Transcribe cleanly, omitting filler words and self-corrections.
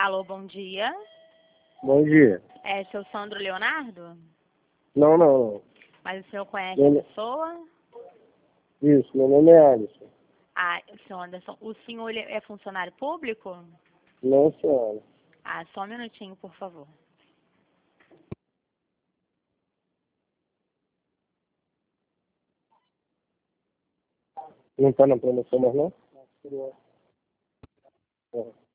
Alô, bom dia. Bom dia. É seu Sandro Leonardo? Não, não. Mas o senhor conhece a pessoa? Isso, meu nome é Alisson. Ah, seu Anderson, o senhor ele é funcionário público? Não, senhora. Ah, só um minutinho, por favor. Não tá na promoção mais não? É.